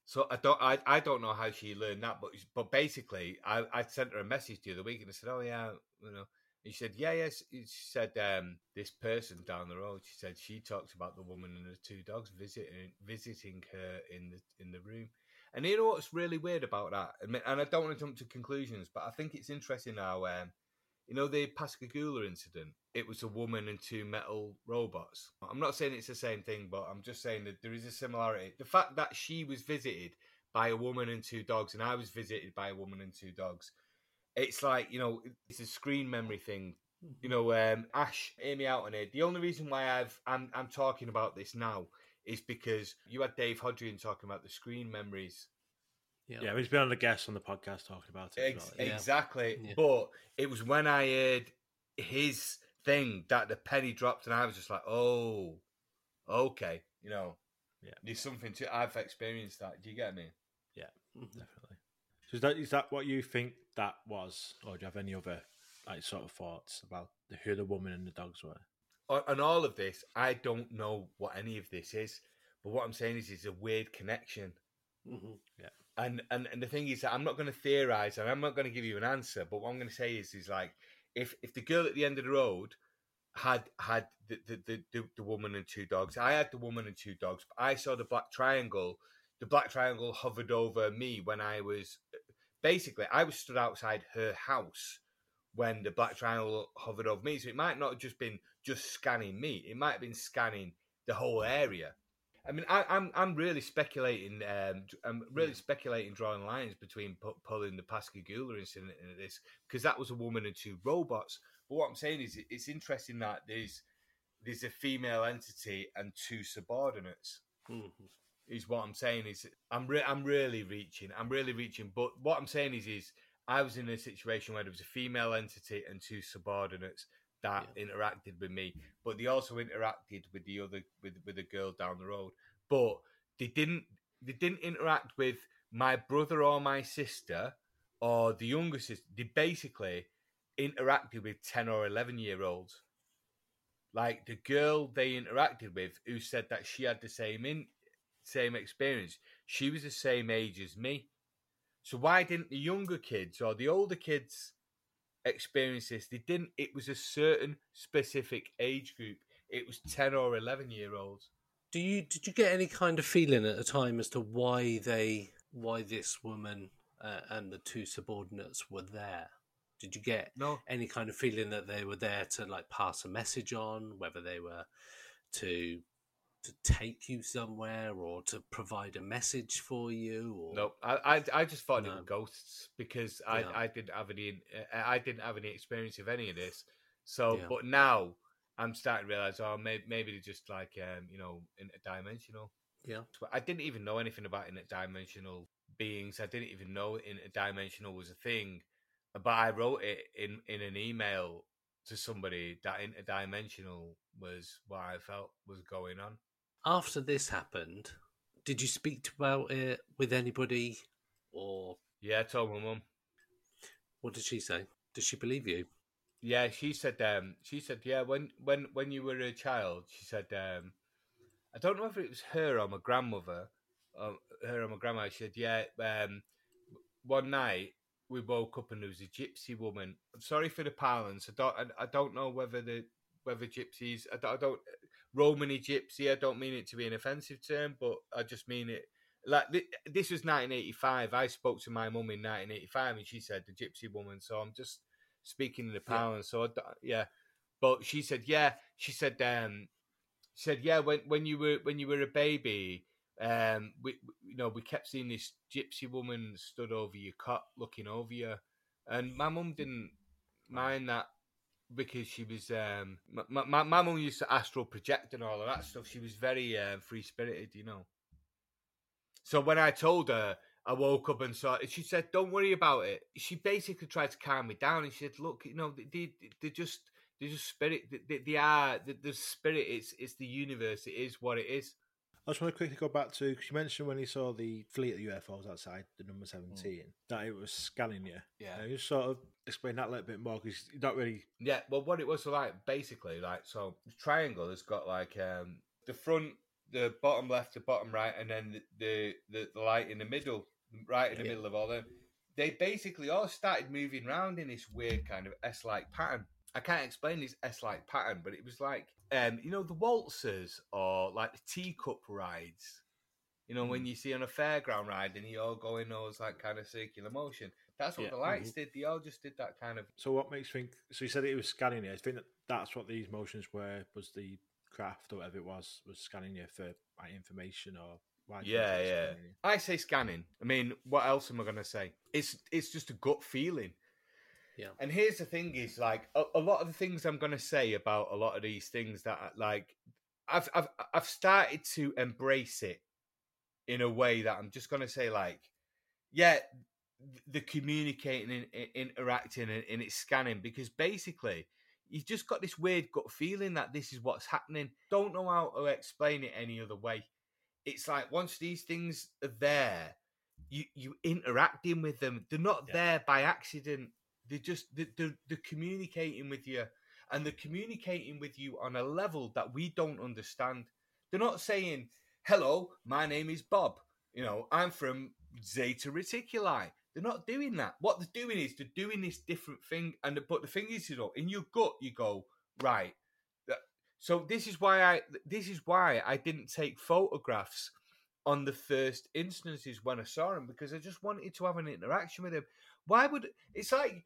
I don't know how she learned that, but basically I sent her a message the other week and I said, oh yeah, you know. And she said, yes. She said, this person down the road, she said she talked about the woman and the two dogs visiting her in the room. And you know what's really weird about that? And I don't want to jump to conclusions, but I think it's interesting how, you know, the Pascagoula incident, it was a woman and two metal robots. I'm not saying it's the same thing, but I'm just saying that there is a similarity. The fact that she was visited by a woman and two dogs, and I was visited by a woman and two dogs, it's like, you know, it's a screen memory thing. You know, Ash, hear me out on it. The only reason why I'm talking about this now is because you had Dave Hodrian talking about the screen memories. Yeah, he's been on a guest on the podcast talking about it. Exactly. Yeah. But it was when I heard his thing that the penny dropped, and I was just like, oh, okay. You know, there's something to I've experienced that. Do you get me? Yeah, definitely. So is that what you think that was? Or do you have any other like sort of thoughts about who the woman and the dogs were? On all of this, I don't know what any of this is. But what I'm saying is it's a weird connection. Mm-hmm. Yeah. And the thing is that I'm not going to theorize and I'm not going to give you an answer, but what I'm going to say is like if the girl at the end of the road had the woman and two dogs, I had the woman and two dogs, but I saw the black triangle. The black triangle hovered over me when I was stood outside her house when the black triangle hovered over me. So it might not have just been scanning me; it might have been scanning the whole area. I mean, I'm really speculating. I'm really speculating, drawing lines between pulling the Pascagoula incident into this because that was a woman and two robots. But what I'm saying is, it's interesting that there's a female entity and two subordinates. Mm-hmm. Is what I'm saying is I'm really reaching. But what I'm saying is I was in a situation where there was a female entity and two subordinates that interacted with me, but they also interacted with the other with a girl down the road. But they didn't interact with my brother or my sister or the younger sister. They basically interacted with 10 or 11-year-olds. Like the girl they interacted with, who said that she had the same experience. She was the same age as me. So why didn't the younger kids or the older kids experience this? They didn't. It was a certain specific age group. It was 10 or 11-year-olds. Did you get any kind of feeling at the time as to why this woman and the two subordinates were there? Did you get any kind of feeling that they were there to like pass a message on, whether they were to take you somewhere or to provide a message for you? Or... No, I just thought they were ghosts because I didn't have any experience of any of this. So, but now I'm starting to realize, maybe they're just like, interdimensional. Yeah. I didn't even know anything about interdimensional beings. I didn't even know interdimensional was a thing. But I wrote it in an email to somebody that interdimensional was what I felt was going on. After this happened, did you speak about it with anybody, or Yeah, I told my mum. what did she say? Did she believe you? Yeah, she said, yeah, when you were a child, she said, I don't know if it was her or my grandmother, her or my grandma. She said, yeah, one night we woke up and there was a gypsy woman. I'm sorry for the parlance. I don't know whether gypsies. I don't Romany gypsy. I don't mean it to be an offensive term, but I just mean it. Like this was 1985. I spoke to my mum in 1985, and she said the gypsy woman. So I'm just speaking in the parlance. So yeah, but she said, yeah. She said, yeah. When you were a baby, we kept seeing this gypsy woman stood over your cot, looking over you, and my mum didn't mind that because she was my mum used to astral project and all of that stuff. She was very free spirited, So when I told her, I woke up and saw it. She said, "Don't worry about it." She basically tried to calm me down, and she said, "Look, they're just spirit. They are the spirit. It's the universe. It is what it is." I just want to quickly go back to, because you mentioned when you saw the fleet of UFOs outside the number 17, that it was scanning you. Yeah. You sort of explain that a little bit more, because you don't really... Yeah, well, what it was like, basically, so the triangle has got the front, the bottom left, the bottom right, and then the light in the middle, right in the middle of all them. They basically all started moving around in this weird kind of S-like pattern. I can't explain this S-like pattern, but it was like, the waltzers or like the teacup rides. When you see on a fairground ride and you all go in those like kind of circular motion. That's what the lights did. They all just did that kind of. So what makes you think? So you said it was scanning you. I think that's what these motions were. Was the craft or whatever it was scanning you for information or? Why Yeah. I say scanning. I mean, what else am I going to say? It's just a gut feeling. Yeah. And here's the thing: is like a lot of the things I'm going to say about a lot of these things that like I've started to embrace it in a way that I'm just going to say like, yeah, the communicating and interacting and it's scanning, because basically you've just got this weird gut feeling that this is what's happening. Don't know how to explain it any other way. It's like once these things are there, you interacting with them. They're not there by accident. They're communicating with you, and they're communicating with you on a level that we don't understand. They're not saying, "Hello, my name is Bob. I'm from Zeta Reticuli." They're not doing that. What they're doing is they're doing this different thing. But the thing is, in your gut, you go, right. So this is why I didn't take photographs on the first instances when I saw him, because I just wanted to have an interaction with him. Why would it's like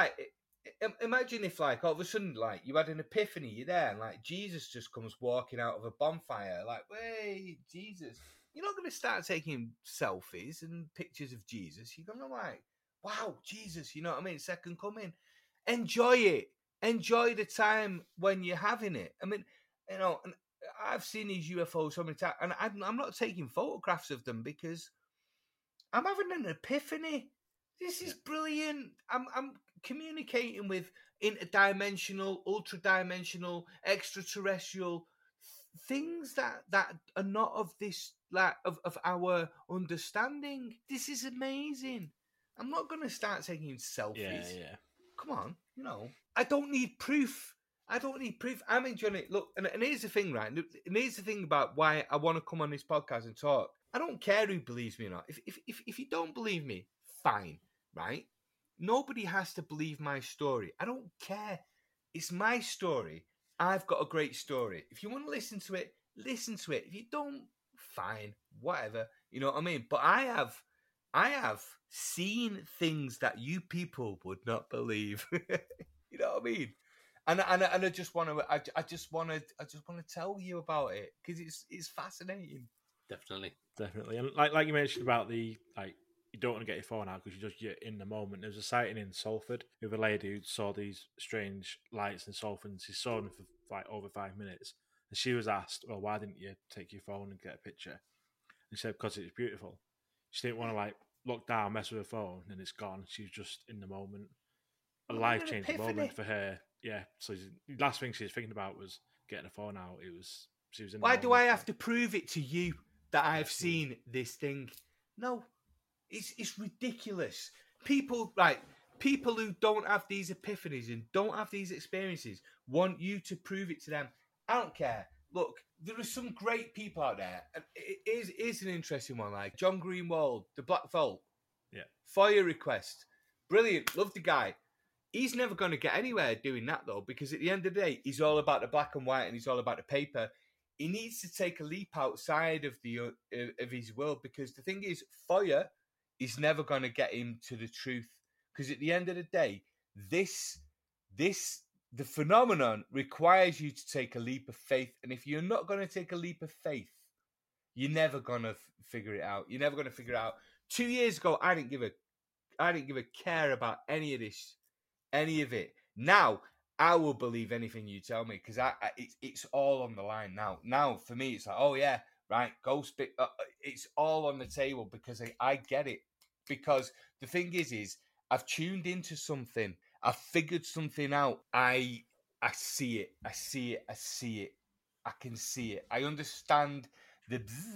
imagine if like all of a sudden like you had an epiphany, you're there, and like Jesus just comes walking out of a bonfire, like, "Hey, Jesus." You're not going to start taking selfies and pictures of Jesus. You're going to like, "Wow, Jesus," you know what I mean? Second coming. Enjoy it. Enjoy the time when you're having it. I mean, and I've seen these UFOs so many times, and I'm not taking photographs of them because I'm having an epiphany. This is brilliant. I'm communicating with interdimensional, ultra-dimensional, extraterrestrial things that are not of this, like of our understanding. This is amazing. I'm not going to start taking selfies. Yeah. Come on, I don't need proof. I'm enjoying it. Look, and here's the thing, right? And here's the thing about why I want to come on this podcast and talk. I don't care who believes me or not. If you don't believe me, fine, right? Nobody has to believe my story. I don't care. It's my story. I've got a great story. If you want to listen to it, listen to it. If you don't, fine, whatever. You know what I mean? But I have seen things that you people would not believe. You know what I mean? And I just want to tell you about it because it's fascinating. Definitely. And like you mentioned about the like, you don't want to get your phone out because you're in the moment. There was a sighting in Salford with a lady who saw these strange lights in Salford, and she saw them for like over 5 minutes. And she was asked, "Well, why didn't you take your phone and get a picture?" And she said because it's beautiful. She didn't want to like look down, mess with her phone, and it's gone. She was just in the moment. A life-changing moment for her. Yeah. So the last thing she was thinking about was getting her phone out. She was in. Why do I have to prove it to you that I've seen this thing? No, it's ridiculous. People who don't have these epiphanies and don't have these experiences want you to prove it to them. I don't care. Look, there are some great people out there, and it is an interesting one. Like John Greenwald, the Black Vault, Fire Request, brilliant. Love the guy. He's never going to get anywhere doing that though, because at the end of the day, he's all about the black and white and he's all about the paper. He needs to take a leap outside of his world, because the thing is, fire is never going to get him to the truth. Because at the end of the day, the phenomenon requires you to take a leap of faith, and if you're not going to take a leap of faith, you're never going to figure it out. You're never going to figure it out. 2 years ago, I didn't give a care about any of this. Any of it. Now, I will believe anything you tell me, because it's all on the line now. Now, for me, it's like, oh yeah, right, go speak. It's all on the table, because I get it. Because the thing is I've tuned into something. I've figured something out. I see it. I see it. I see it. I can see it. I understand the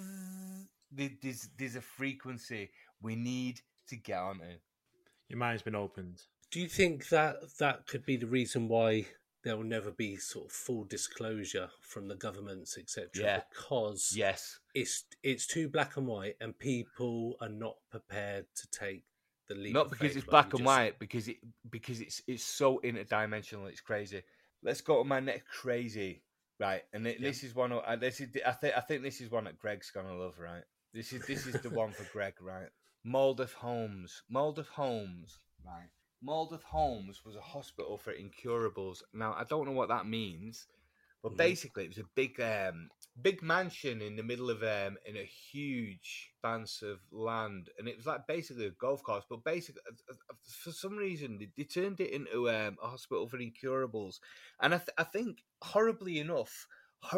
bzzz. There's a frequency we need to get onto. Your mind's been opened. Do you think that could be the reason why there will never be sort of full disclosure from the governments, etc.? Yeah. Because it's too black and white, and people are not prepared to take the leap. Not because it's black and white, because it's so interdimensional. It's crazy. Let's go to my next crazy, right? And this is one. I think this is one that Greg's gonna love, right? This is the one for Greg, right? Moldeth Homes, right? Moldeth Homes was a hospital for incurables. Now, I don't know what that means, but basically it was a big mansion in the middle of in a huge expanse of land, and it was like basically a golf course. But basically, for some reason, they turned it into a hospital for incurables. And I think horribly enough,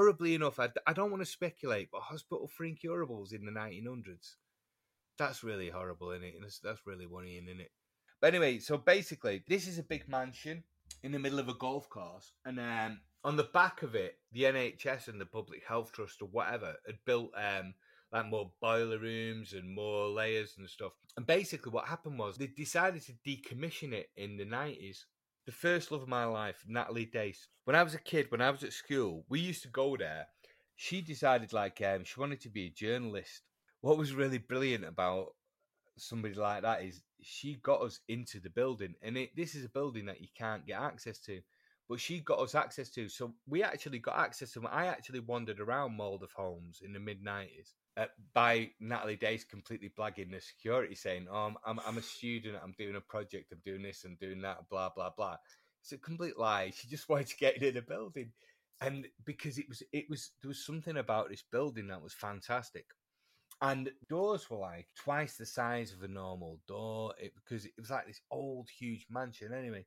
I don't want to speculate, but hospital for incurables in the 1900s. That's really horrible, isn't it? And that's really worrying, isn't it? But anyway, so basically, this is a big mansion in the middle of a golf course, and on the back of it, the NHS and the Public Health Trust or whatever had built like more boiler rooms and more layers and stuff. And basically, what happened was they decided to decommission it in the 90s. The first love of my life, Natalie Dace. When I was a kid, when I was at school, we used to go there. She decided she wanted to be a journalist. What was really brilliant about somebody like that is she got us into the building, and this is a building that you can't get access to, but she got us access to. So we actually got access to. I actually wandered around Moldeth Homes in the mid-90s by Natalie Dace completely blagging the security, saying, "Oh, I'm a student. I'm doing a project. I'm doing this and doing that. Blah blah blah." It's a complete lie. She just wanted to get into the building, and because there was something about this building that was fantastic. And doors were like twice the size of a normal door because it was like this old, huge mansion anyway.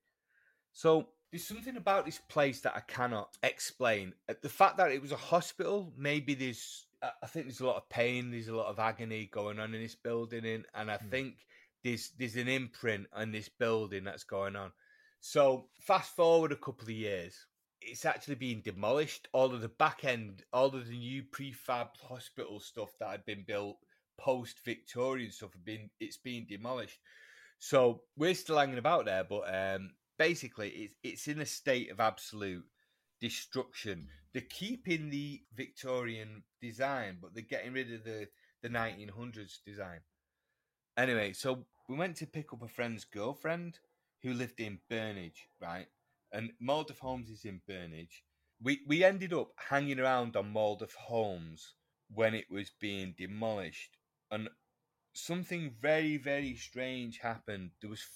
So there's something about this place that I cannot explain. The fact that it was a hospital, maybe I think there's a lot of pain, there's a lot of agony going on in this building, and I think there's an imprint on this building that's going on. So fast forward a couple of years. It's actually being demolished. All of the back end, all of the new prefab hospital stuff that had been built post-Victorian stuff, it's being demolished. So we're still hanging about there, but basically it's in a state of absolute destruction. They're keeping the Victorian design, but they're getting rid of the 1900s design. Anyway, so we went to pick up a friend's girlfriend who lived in Burnage, right? And Moldeth Homes is in Burnage. We ended up hanging around on Moldeth Homes when it was being demolished, and something very, very strange happened. There was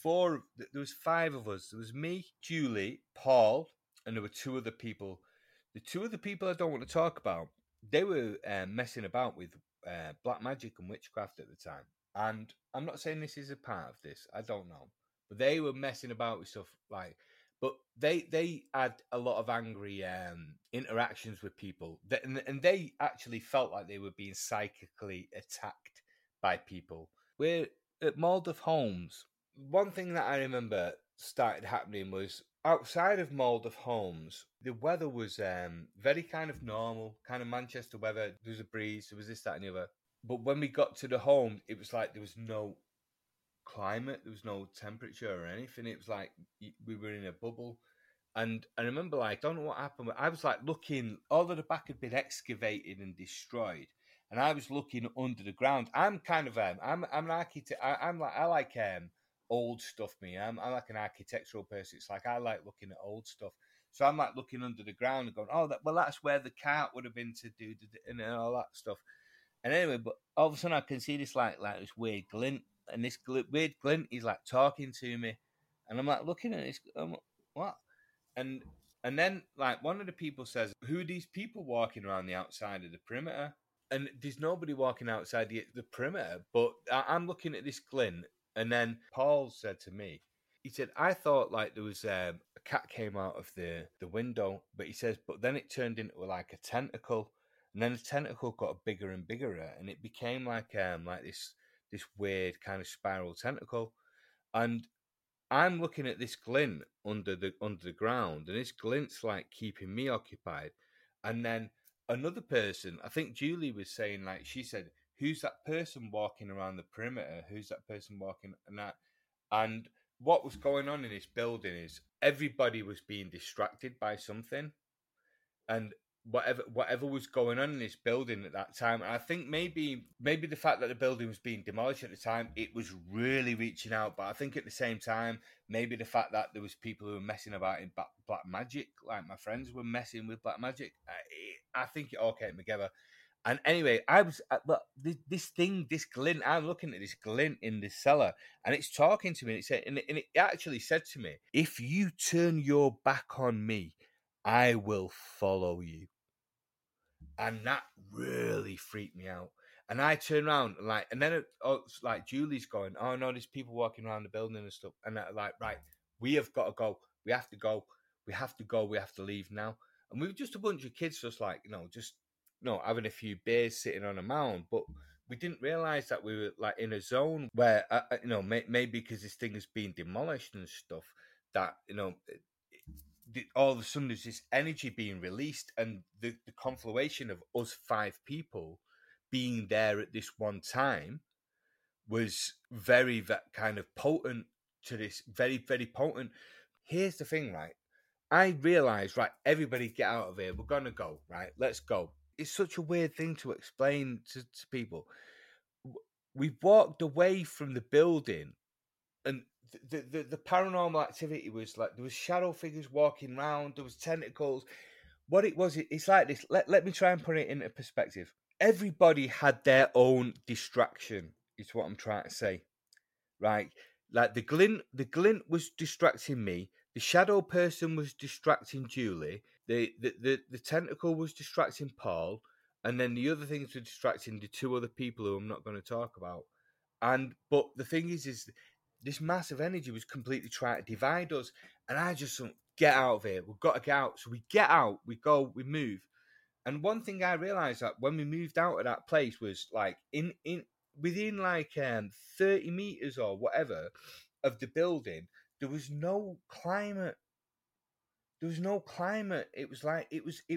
5 of us. There was me, Julie, Paul, and there were 2 other people. The 2 other people I don't want to talk about, they were messing about with black magic and witchcraft at the time. And I'm not saying this is a part of this. I don't know. But they were messing about with stuff like... But they had a lot of angry interactions with people, and they actually felt like they were being psychically attacked by people. We're at Maldorf Homes. One thing that I remember started happening was outside of Maldorf Homes, the weather was very kind of normal, kind of Manchester weather. There was a breeze, there was this, that, and the other. But when we got to the home, it was like there was no climate, there was no temperature or anything. It was like we were in a bubble. And I remember, like, I don't know what happened, but I was like looking, all of the back had been excavated and destroyed. And I was looking under the ground. I'm kind of I'm an architect. I like old stuff. I'm like an architectural person. It's like I like looking at old stuff. So I'm like looking under the ground and going, oh, that's where the cart would have been to do and all that stuff. And anyway, but all of a sudden I can see this like this weird glint, and this weird glint is like talking to me, and I'm like looking at this. What? And then like one of the people says, "Who are these people walking around the outside of the perimeter?" And there's nobody walking outside the perimeter, but I'm looking at this glint. And then Paul said to me, he said, "I thought like there was a cat came out of the window," but he says, "But then it turned into like a tentacle." And then the tentacle got bigger and bigger, and it became like this weird kind of spiral tentacle. And I'm looking at this glint under the ground, and this glint's like keeping me occupied. And then another person, I think Julie was saying, like she said, "Who's that person walking around the perimeter? Who's that person walking?" And what was going on in this building is everybody was being distracted by something, and whatever was going on in this building at that time. And I think maybe the fact that the building was being demolished at the time, it was really reaching out. But I think at the same time, maybe the fact that there was people who were messing about in black magic, like my friends were messing with black magic, I think it all came together. And anyway, I was this glint. I'm looking at this glint in this cellar, and it's talking to me. And it said, and it actually said to me, "If you turn your back on me, I will follow you." And that really freaked me out. And I turned around and then Julie's going, "Oh no, there's people walking around the building and stuff." And I'm like, right, we have got to go. We have to go. We have to go. We have to leave now. And we were just a bunch of kids, just like having a few beers, sitting on a mound. But we didn't realize that we were like in a zone where maybe because this thing is being demolished and stuff, that all of a sudden there's this energy being released, and the confluation of us 5 people being there at this one time was very kind of potent to this, very, very potent. Here's the thing, right? I realized, right, everybody get out of here. We're going to go, right? Let's go. It's such a weird thing to explain to people. We walked away from the building, and the paranormal activity was like there was shadow figures walking around, there was tentacles. What it was, it's like this. Let me try and put it into perspective. Everybody had their own distraction, is what I'm trying to say. Right? Like the glint was distracting me, the shadow person was distracting Julie, the tentacle was distracting Paul, and then the other things were distracting the 2 other people who I'm not going to talk about. But the thing is this massive energy was completely trying to divide us. And I just thought, get out of here. We've got to get out. So we get out, we go, we move. And one thing I realized that when we moved out of that place was like within like 30 meters or whatever of the building, there was no climate. There was no climate. It was like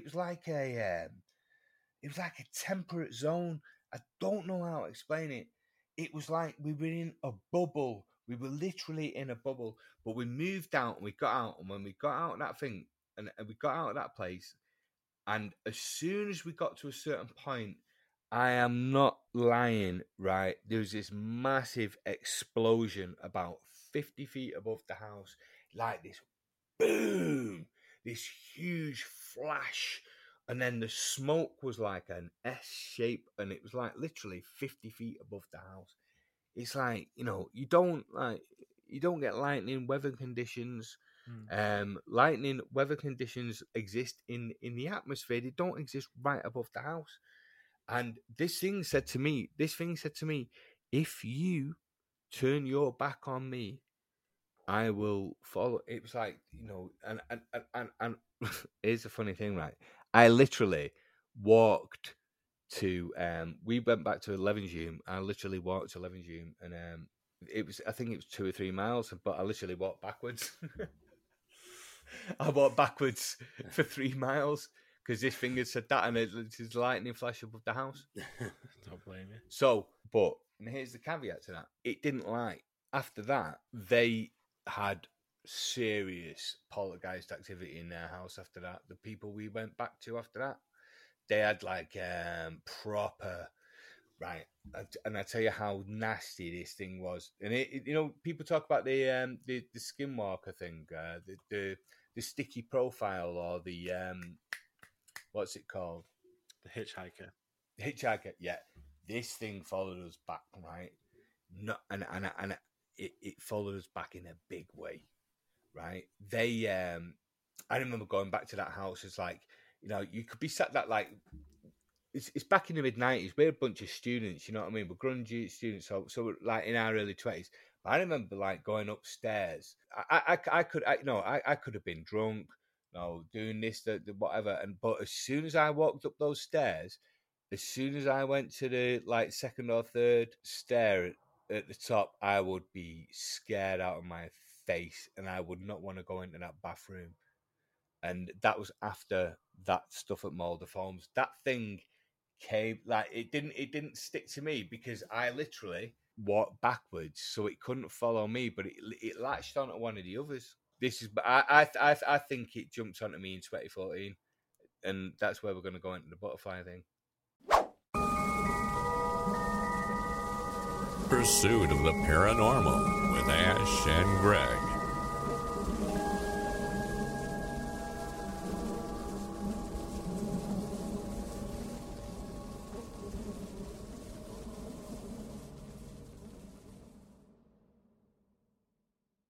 a temperate zone. I don't know how to explain it. It was like we were in a bubble. We were literally in a bubble. But we moved out and we got out. And when we got out of that thing, and we got out of that place, and as soon as we got to a certain point, I am not lying, right? There was this massive explosion about 50 feet above the house. Like this boom, this huge flash. And then the smoke was like an S shape, and it was like literally 50 feet above the house. It's like, you don't get lightning weather conditions. Lightning weather conditions exist in the atmosphere. They don't exist right above the house. And this thing said to me, if you turn your back on me, I will follow. It was like, and here's the funny thing, right? I literally walked to we went back to Levenshulme. I literally walked to Levenshulme, and I think it was 2 or 3 miles, but I literally walked backwards. I walked backwards for 3 miles because this thing had said that, and it's lightning flash above the house. Don't blame you. So, but and here's the caveat to that: it didn't like. After that, they had serious poltergeist activity in their house. After that, the people we went back to after that, they had like proper. Right, and I tell you how nasty this thing was, and people talk about the skinwalker thing, the sticky profile, or the what's it called? The hitchhiker. Hitchhiker, yeah. This thing followed us back, right? Not and it followed us back in a big way, right? They, I remember going back to that house. It's like, you could be sat that like. It's back in the mid-90s. We're a bunch of students, you know what I mean? We're grungy students, so we're like in our early 20s. But I remember like going upstairs. I could have been drunk, doing this, whatever. But as soon as I walked up those stairs, as soon as I went to the like second or third stair at the top, I would be scared out of my face, and I would not want to go into that bathroom. And that was after that stuff at Moulder Farms. That thing came like it didn't stick to me because I literally walked backwards, so it couldn't follow me, but it latched onto one of the others. This is, I think it jumped onto me in 2014, and that's where we're going to go into the butterfly thing. Pursuit of the Paranormal with Ash and Greg.